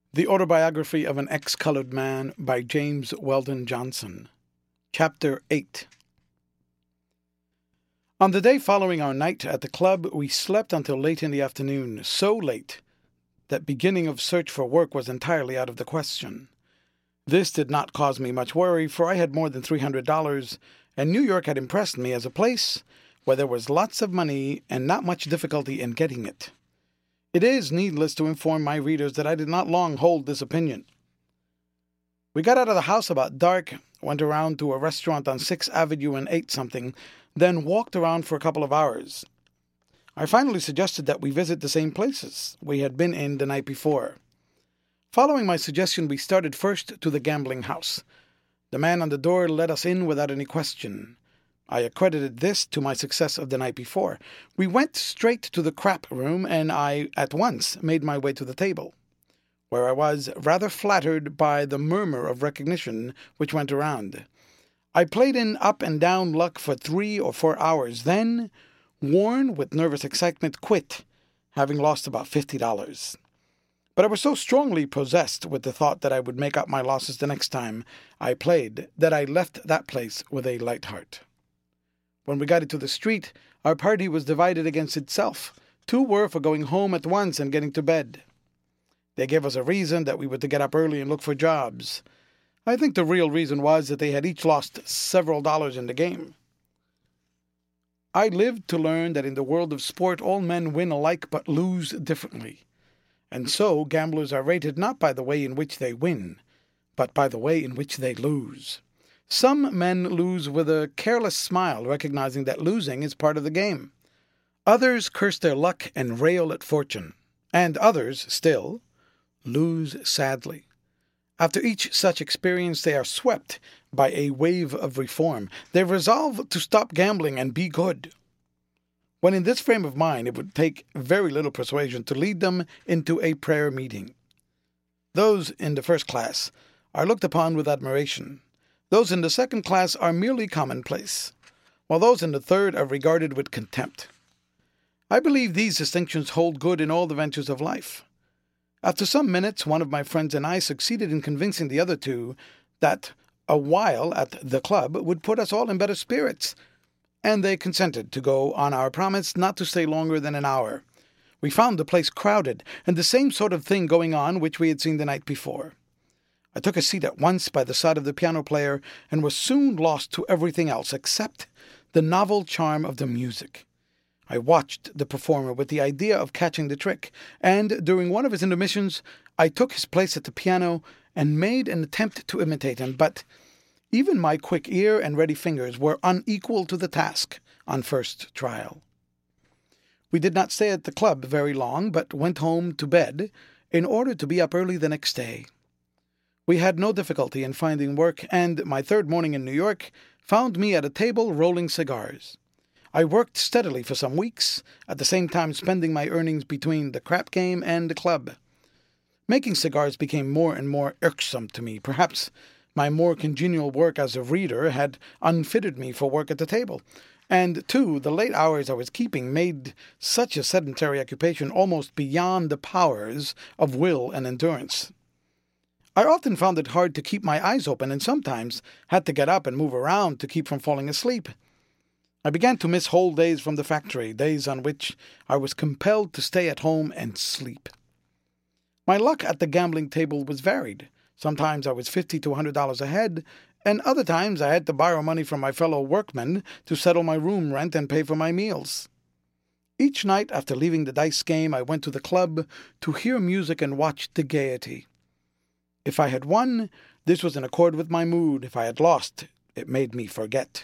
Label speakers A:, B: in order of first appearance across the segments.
A: The Autobiography of an Ex-Colored Man by James Weldon Johnson. Chapter 8. On the day following our night at the club, we slept until late in the afternoon, so late that beginning of search for work was entirely out of the question. This did not cause me much worry, for I had more than $300, and New York had impressed me as a place where there was lots of money and not much difficulty in getting it. It is needless to inform my readers that I did not long hold this opinion. We got out of the house about dark, went around to a restaurant on 6th Avenue and ate something, then walked around for a couple of hours. I finally suggested that we visit the same places we had been in the night before. Following my suggestion, we started first to the gambling house. The man on the door let us in without any question. I accredited this to my success of the night before. We went straight to the crap room, and I at once made my way to the table, where I was rather flattered by the murmur of recognition which went around. I played in up and down luck for 3 or 4 hours, then, worn with nervous excitement, quit, having lost about $50. But I was so strongly possessed with the thought that I would make up my losses the next time I played that I left that place with a light heart. When we got into the street, our party was divided against itself. 2 were for going home at once and getting to bed. They gave us a reason that we were to get up early and look for jobs. I think the real reason was that they had each lost several dollars in the game. I lived to learn that in the world of sport all men win alike but lose differently. And so gamblers are rated not by the way in which they win, but by the way in which they lose. Some men lose with a careless smile, recognizing that losing is part of the game. Others curse their luck and rail at fortune. And others, still, lose sadly. After each such experience, they are swept by a wave of reform. They resolve to stop gambling and be good. When in this frame of mind, it would take very little persuasion to lead them into a prayer meeting. Those in the first class are looked upon with admiration. Those in the second class are merely commonplace, while those in the third are regarded with contempt. I believe these distinctions hold good in all the ventures of life. After some minutes, one of my friends and I succeeded in convincing the other 2 that a while at the club would put us all in better spirits, and they consented to go on our promise not to stay longer than an hour. We found the place crowded, and the same sort of thing going on which we had seen the night before. I took a seat at once by the side of the piano player and was soon lost to everything else except the novel charm of the music. I watched the performer with the idea of catching the trick, and during one of his intermissions I took his place at the piano and made an attempt to imitate him, but even my quick ear and ready fingers were unequal to the task on first trial. We did not stay at the club very long, but went home to bed in order to be up early the next day. We had no difficulty in finding work, and my 3rd morning in New York found me at a table rolling cigars. I worked steadily for some weeks, at the same time spending my earnings between the crap game and the club. Making cigars became more and more irksome to me. Perhaps my more congenial work as a reader had unfitted me for work at the table, and, too, the late hours I was keeping made such a sedentary occupation almost beyond the powers of will and endurance. I often found it hard to keep my eyes open and sometimes had to get up and move around to keep from falling asleep. I began to miss whole days from the factory, days on which I was compelled to stay at home and sleep. My luck at the gambling table was varied. Sometimes I was $50 to $100 ahead, and other times I had to borrow money from my fellow workmen to settle my room rent and pay for my meals. Each night after leaving the dice game, I went to the club to hear music and watch the gaiety. If I had won, this was in accord with my mood. If I had lost, it made me forget.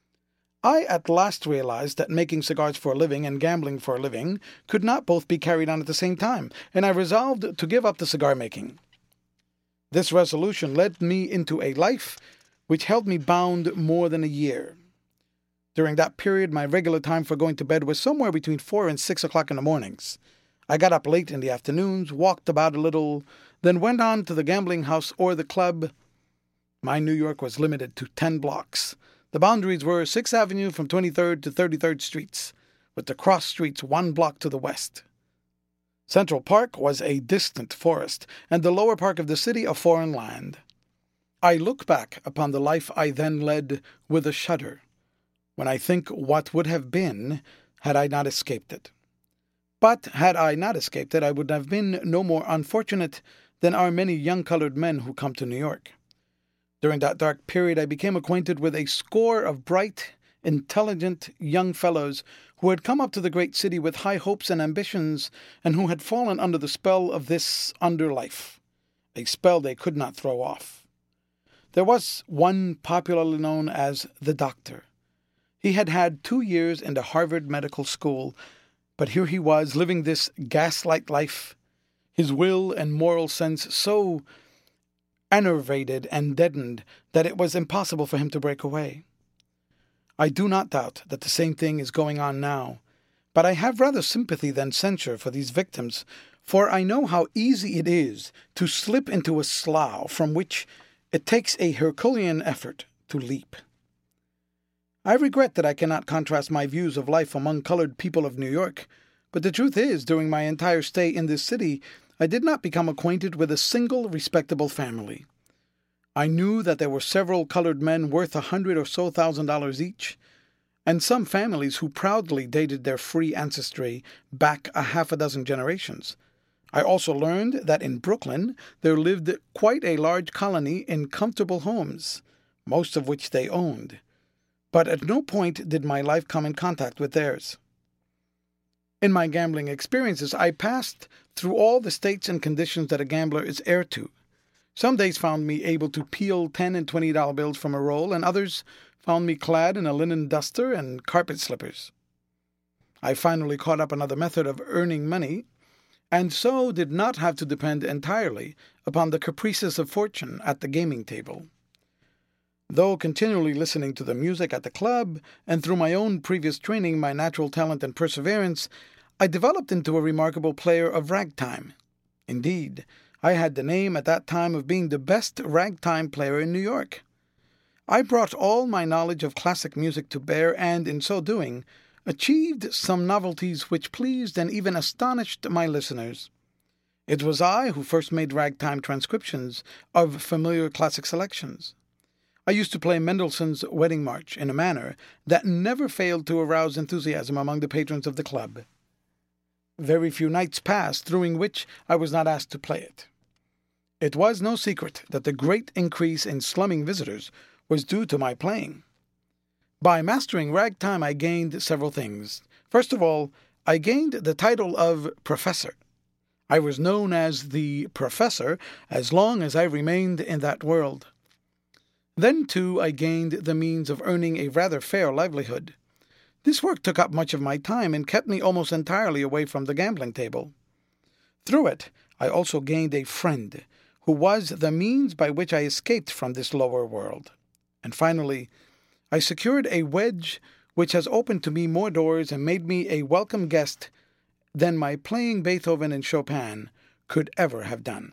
A: I at last realized that making cigars for a living and gambling for a living could not both be carried on at the same time, and I resolved to give up the cigar making. This resolution led me into a life which held me bound more than a year. During that period, my regular time for going to bed was somewhere between 4 and 6 o'clock in the mornings. I got up late in the afternoons, walked about a little, then went on to the gambling house or the club. My New York was limited to 10 blocks. The boundaries were 6th Avenue from 23rd to 33rd Streets, with the cross streets 1 block to the west. Central Park was a distant forest, and the lower park of the city a foreign land. I look back upon the life I then led with a shudder, when I think what would have been had I not escaped it. But had I not escaped it, I would have been no more unfortunate than are many young colored men who come to New York. During that dark period, I became acquainted with a score of bright, intelligent young fellows who had come up to the great city with high hopes and ambitions, and who had fallen under the spell of this underlife, a spell they could not throw off. There was one popularly known as the Doctor. He had had 2 years in the Harvard Medical School, but here he was living this gaslight life, his will and moral sense so enervated and deadened that it was impossible for him to break away. I do not doubt that the same thing is going on now, but I have rather sympathy than censure for these victims, for I know how easy it is to slip into a slough from which it takes a Herculean effort to leap. I regret that I cannot contrast my views of life among colored people of New York, but the truth is, during my entire stay in this city, I did not become acquainted with a single respectable family. I knew that there were several colored men worth $100,000 or so each, and some families who proudly dated their free ancestry back a half a dozen generations. I also learned that in Brooklyn there lived quite a large colony in comfortable homes, most of which they owned. But at no point did my life come in contact with theirs. In my gambling experiences, I passed through all the states and conditions that a gambler is heir to. Some days found me able to peel $10 and $20 bills from a roll, and others found me clad in a linen duster and carpet slippers. I finally caught up another method of earning money, and so did not have to depend entirely upon the caprices of fortune at the gaming table. Though continually listening to the music at the club, and through my own previous training, my natural talent and perseverance, I developed into a remarkable player of ragtime. Indeed, I had the name at that time of being the best ragtime player in New York. I brought all my knowledge of classic music to bear, and in so doing, achieved some novelties which pleased and even astonished my listeners. It was I who first made ragtime transcriptions of familiar classic selections. I used to play Mendelssohn's Wedding March in a manner that never failed to arouse enthusiasm among the patrons of the club. Very few nights passed during which I was not asked to play it. It was no secret that the great increase in slumming visitors was due to my playing. By mastering ragtime, I gained several things. First of all, I gained the title of professor. I was known as the professor as long as I remained in that world. Then, too, I gained the means of earning a rather fair livelihood. This work took up much of my time and kept me almost entirely away from the gambling table. Through it, I also gained a friend, who was the means by which I escaped from this lower world. And finally, I secured a wedge which has opened to me more doors and made me a welcome guest than my playing Beethoven and Chopin could ever have done.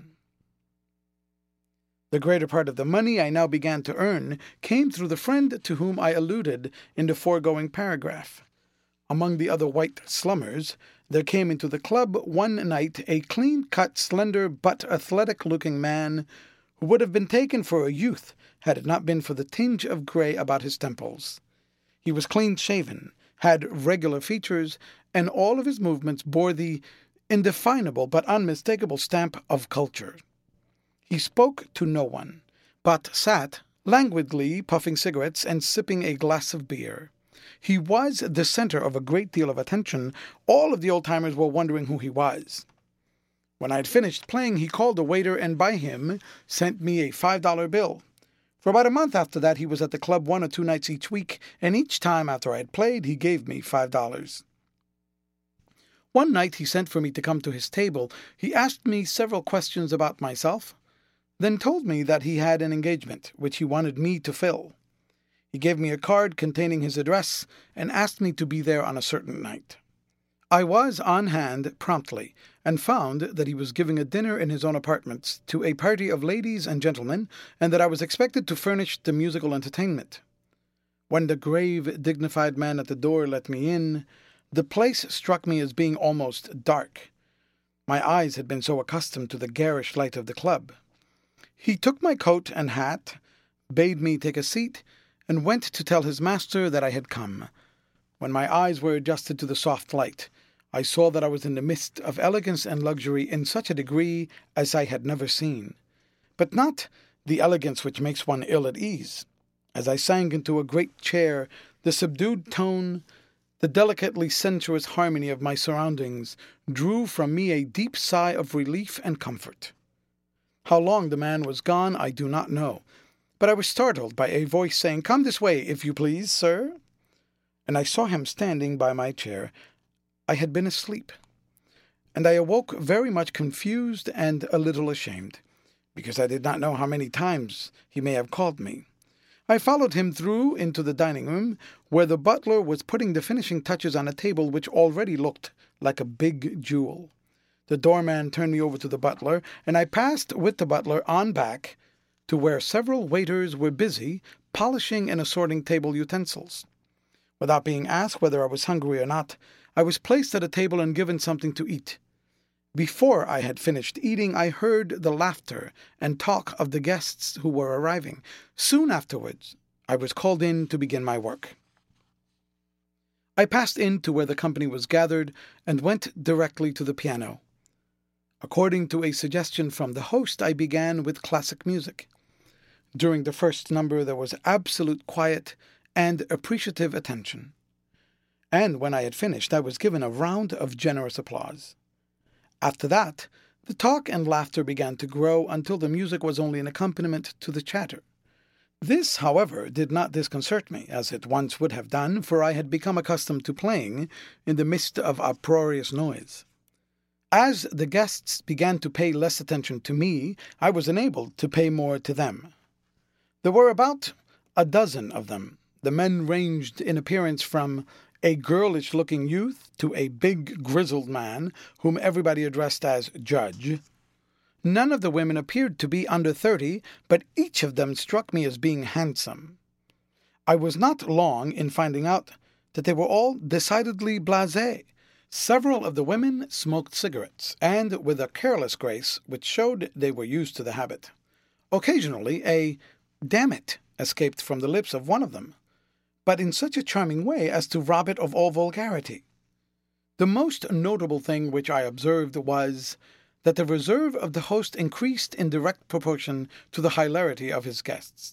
A: The greater part of the money I now began to earn came through the friend to whom I alluded in the foregoing paragraph. Among the other white slummers, there came into the club one night a clean-cut, slender, but athletic-looking man who would have been taken for a youth had it not been for the tinge of gray about his temples. He was clean-shaven, had regular features, and all of his movements bore the indefinable but unmistakable stamp of culture. He spoke to no one, but sat languidly puffing cigarettes and sipping a glass of beer. He was the center of a great deal of attention. All of the old-timers were wondering who he was. When I had finished playing, he called a waiter and by him sent me a $5 bill. For about a month after that, he was at the club 1 or 2 nights each week, and each time after I had played, he gave me $5. One night he sent for me to come to his table. He asked me several questions about myself, then told me that he had an engagement which he wanted me to fill. He gave me a card containing his address and asked me to be there on a certain night. I was on hand promptly and found that he was giving a dinner in his own apartments to a party of ladies and gentlemen, and that I was expected to furnish the musical entertainment. When the grave, dignified man at the door let me in, the place struck me as being almost dark. My eyes had been so accustomed to the garish light of the club. He took my coat and hat, bade me take a seat, and went to tell his master that I had come. When my eyes were adjusted to the soft light, I saw that I was in the midst of elegance and luxury in such a degree as I had never seen, but not the elegance which makes one ill at ease. As I sank into a great chair, the subdued tone, the delicately sensuous harmony of my surroundings drew from me a deep sigh of relief and comfort. How long the man was gone I do not know, but I was startled by a voice saying, "Come this way, if you please, sir." And I saw him standing by my chair. I had been asleep, and I awoke very much confused and a little ashamed, because I did not know how many times he may have called me. I followed him through into the dining room, where the butler was putting the finishing touches on a table which already looked like a big jewel. The doorman turned me over to the butler, and I passed with the butler on back to where several waiters were busy polishing and assorting table utensils. Without being asked whether I was hungry or not, I was placed at a table and given something to eat. Before I had finished eating, I heard the laughter and talk of the guests who were arriving. Soon afterwards, I was called in to begin my work. I passed in to where the company was gathered and went directly to the piano. According to a suggestion from the host, I began with classic music. During the first number, there was absolute quiet and appreciative attention. And when I had finished, I was given a round of generous applause. After that, the talk and laughter began to grow until the music was only an accompaniment to the chatter. This, however, did not disconcert me, as it once would have done, for I had become accustomed to playing in the midst of uproarious noise. As the guests began to pay less attention to me, I was enabled to pay more to them. There were about a dozen of them. The men ranged in appearance from a girlish-looking youth to a big, grizzled man, whom everybody addressed as Judge. None of the women appeared to be under 30, but each of them struck me as being handsome. I was not long in finding out that they were all decidedly blasé. Several of the women smoked cigarettes, and with a careless grace which showed they were used to the habit. Occasionally a "damn it" escaped from the lips of one of them, but in such a charming way as to rob it of all vulgarity. The most notable thing which I observed was that the reserve of the host increased in direct proportion to the hilarity of his guests.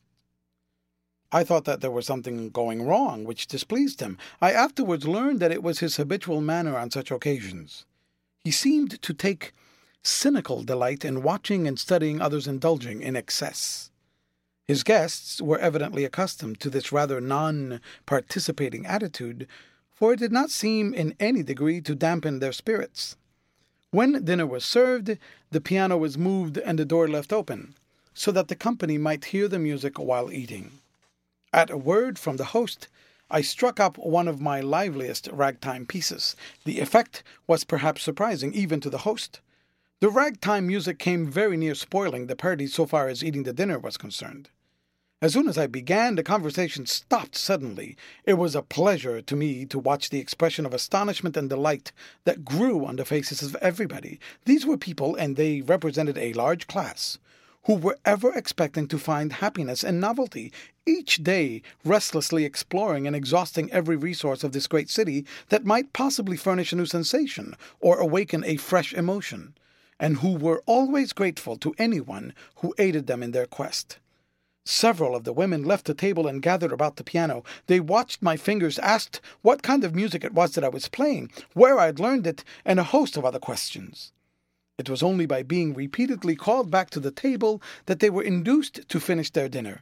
A: I thought that there was something going wrong which displeased him. I afterwards learned that it was his habitual manner on such occasions. He seemed to take cynical delight in watching and studying others indulging in excess. His guests were evidently accustomed to this rather non-participating attitude, for it did not seem in any degree to dampen their spirits. When dinner was served, the piano was moved and the door left open, so that the company might hear the music while eating. At a word from the host, I struck up one of my liveliest ragtime pieces. The effect was perhaps surprising even to the host. The ragtime music came very near spoiling the party so far as eating the dinner was concerned. As soon as I began, the conversation stopped suddenly. It was a pleasure to me to watch the expression of astonishment and delight that grew on the faces of everybody. These were people, and they represented a large class, who were ever expecting to find happiness and novelty, each day restlessly exploring and exhausting every resource of this great city that might possibly furnish a new sensation or awaken a fresh emotion, and who were always grateful to anyone who aided them in their quest. Several of the women left the table and gathered about the piano. They watched my fingers, asked what kind of music it was that I was playing, where I had learned it, and a host of other questions. It was only by being repeatedly called back to the table that they were induced to finish their dinner.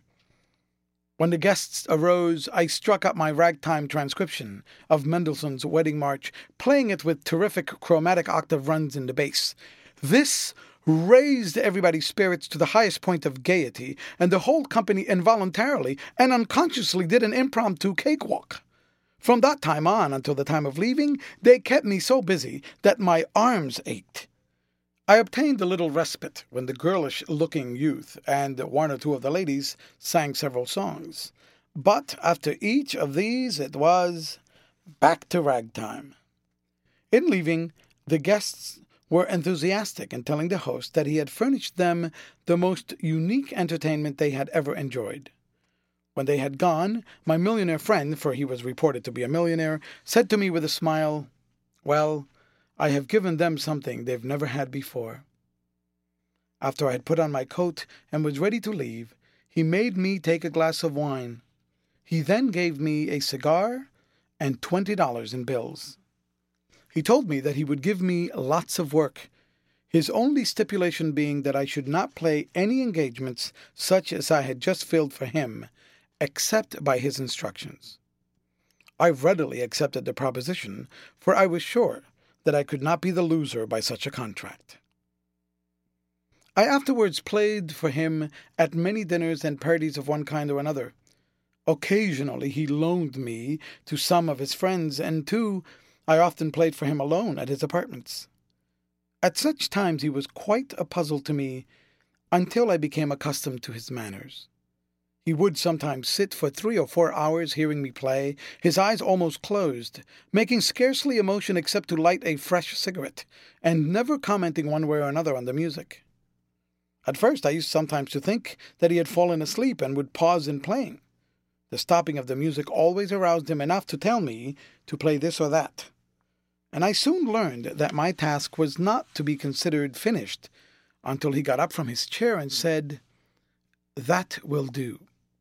A: When the guests arose, I struck up my ragtime transcription of Mendelssohn's Wedding March, playing it with terrific chromatic octave runs in the bass. This raised everybody's spirits to the highest point of gaiety, and the whole company involuntarily and unconsciously did an impromptu cakewalk. From that time on until the time of leaving, they kept me so busy that my arms ached. I obtained a little respite when the girlish-looking youth and one or two of the ladies sang several songs. But after each of these it was back to ragtime. In leaving, the guests were enthusiastic in telling the host that he had furnished them the most unique entertainment they had ever enjoyed. When they had gone, my millionaire friend, for he was reported to be a millionaire, said to me with a smile, "Well, I have given them something they've never had before." After I had put on my coat and was ready to leave, he made me take a glass of wine. He then gave me a cigar and $20 in bills. He told me that he would give me lots of work, his only stipulation being that I should not play any engagements such as I had just filled for him, except by his instructions. I readily accepted the proposition, for I was sure that I could not be the loser by such a contract. I afterwards played for him at many dinners and parties of one kind or another. Occasionally he loaned me to some of his friends, and too, I often played for him alone at his apartments. At such times he was quite a puzzle to me, until I became accustomed to his manners. He would sometimes sit for 3 or 4 hours hearing me play, his eyes almost closed, making scarcely a motion except to light a fresh cigarette, and never commenting one way or another on the music. At first I used sometimes to think that he had fallen asleep and would pause in playing. The stopping of the music always aroused him enough to tell me to play this or that, and I soon learned that my task was not to be considered finished until he got up from his chair and said, "That will do."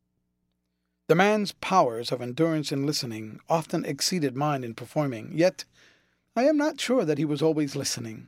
A: The man's powers of endurance in listening often exceeded mine in performing, yet I am not sure that he was always listening.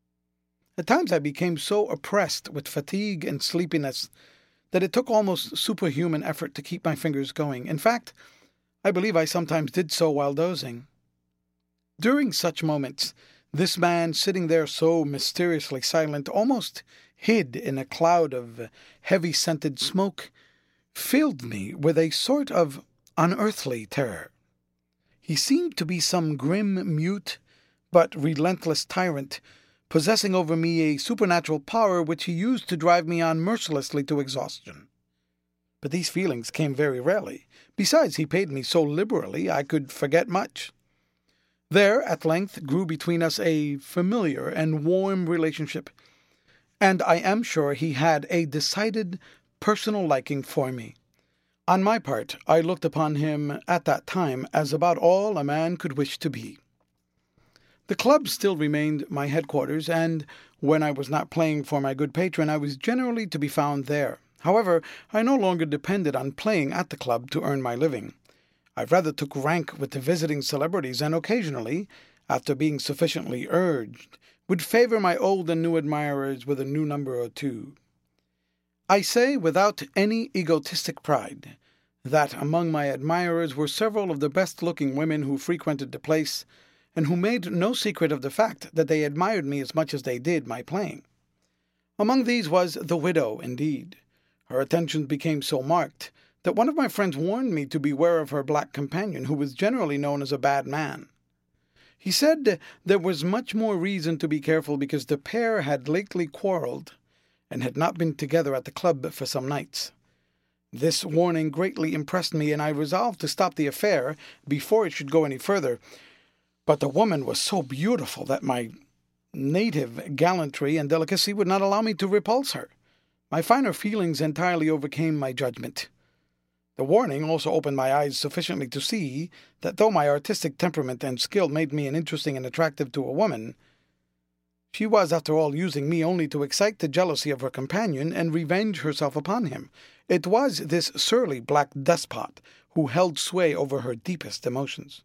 A: At times I became so oppressed with fatigue and sleepiness that it took almost superhuman effort to keep my fingers going. In fact, I believe I sometimes did so while dozing. During such moments, this man, sitting there so mysteriously silent, almost hid in a cloud of heavy-scented smoke, filled me with a sort of unearthly terror. He seemed to be some grim, mute, but relentless tyrant, possessing over me a supernatural power which he used to drive me on mercilessly to exhaustion. But these feelings came very rarely. Besides, he paid me so liberally I could forget much. There, at length, grew between us a familiar and warm relationship, and I am sure he had a decided personal liking for me. On my part, I looked upon him at that time as about all a man could wish to be. The club still remained my headquarters, and when I was not playing for my good patron, I was generally to be found there. However, I no longer depended on playing at the club to earn my living. I rather took rank with the visiting celebrities, and occasionally, after being sufficiently urged, would favor my old and new admirers with a new number or two. I say, without any egotistic pride, that among my admirers were several of the best-looking women who frequented the place, and who made no secret of the fact that they admired me as much as they did my playing. Among these was the widow, indeed. Her attentions became so marked that one of my friends warned me to beware of her black companion, who was generally known as a bad man. He said there was much more reason to be careful because the pair had lately quarrelled, and had not been together at the club for some nights. This warning greatly impressed me, and I resolved to stop the affair before it should go any further. But the woman was so beautiful that my native gallantry and delicacy would not allow me to repulse her. My finer feelings entirely overcame my judgment. The warning also opened my eyes sufficiently to see that though my artistic temperament and skill made me interesting and attractive to a woman, she was, after all, using me only to excite the jealousy of her companion and revenge herself upon him. It was this surly black despot who held sway over her deepest emotions.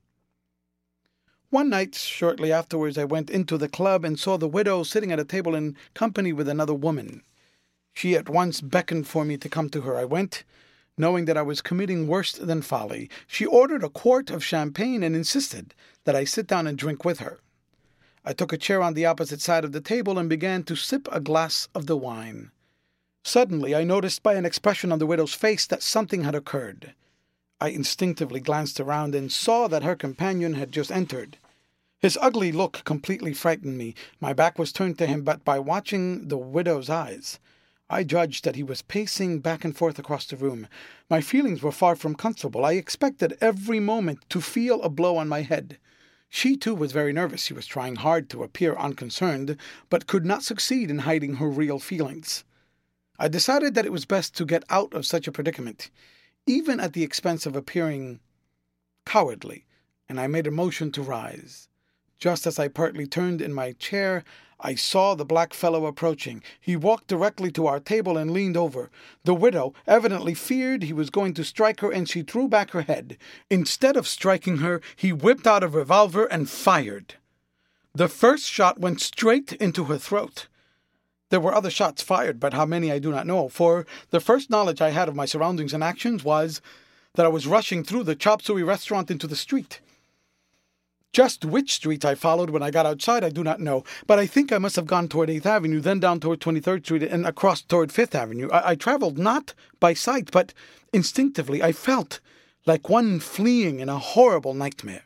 A: One night, shortly afterwards, I went into the club and saw the widow sitting at a table in company with another woman. She at once beckoned for me to come to her. I went, knowing that I was committing worse than folly. She ordered a quart of champagne and insisted that I sit down and drink with her. I took a chair on the opposite side of the table and began to sip a glass of the wine. Suddenly I noticed by an expression on the widow's face that something had occurred. I instinctively glanced around and saw that her companion had just entered. His ugly look completely frightened me. My back was turned to him, but by watching the widow's eyes, I judged that he was pacing back and forth across the room. My feelings were far from comfortable. I expected every moment to feel a blow on my head. She too was very nervous. She was trying hard to appear unconcerned, but could not succeed in hiding her real feelings. I decided that it was best to get out of such a predicament, even at the expense of appearing cowardly, and I made a motion to rise. Just as I partly turned in my chair, I saw the black fellow approaching. He walked directly to our table and leaned over. The widow evidently feared he was going to strike her, and she threw back her head. Instead of striking her, he whipped out a revolver and fired. The first shot went straight into her throat. There were other shots fired, but how many I do not know, for the first knowledge I had of my surroundings and actions was that I was rushing through the chop suey restaurant into the street. Just which street I followed when I got outside I do not know, but I think I must have gone toward 8th Avenue, then down toward 23rd Street, and across toward 5th Avenue. I traveled not by sight, but instinctively. I felt like one fleeing in a horrible nightmare.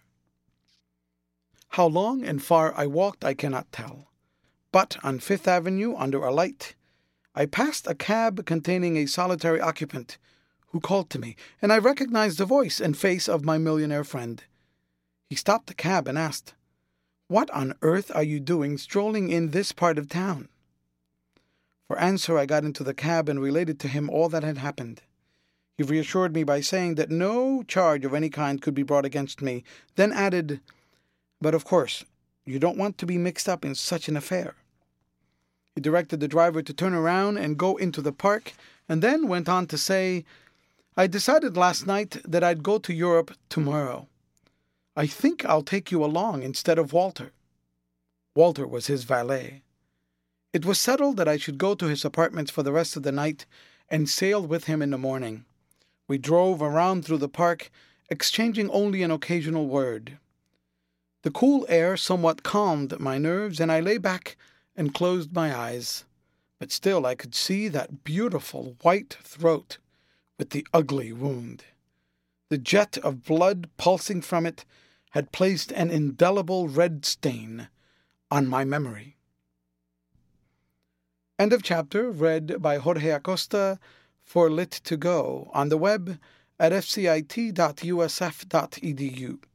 A: How long and far I walked I cannot tell. But on 5th Avenue, under a light, I passed a cab containing a solitary occupant who called to me, and I recognized the voice and face of my millionaire friend. He stopped the cab and asked, "What on earth are you doing strolling in this part of town?" For answer, I got into the cab and related to him all that had happened. He reassured me by saying that no charge of any kind could be brought against me, then added, "But of course, you don't want to be mixed up in such an affair." He directed the driver to turn around and go into the park, and then went on to say, "I decided last night that I'd go to Europe tomorrow. I think I'll take you along instead of Walter." Walter was his valet. It was settled that I should go to his apartments for the rest of the night and sail with him in the morning. We drove around through the park, exchanging only an occasional word. The cool air somewhat calmed my nerves, and I lay back and closed my eyes. But still I could see that beautiful white throat with the ugly wound. The jet of blood pulsing from it had placed an indelible red stain on my memory. End of chapter, read by Jorge Acosta for Lit2Go on the web at fcit.usf.edu.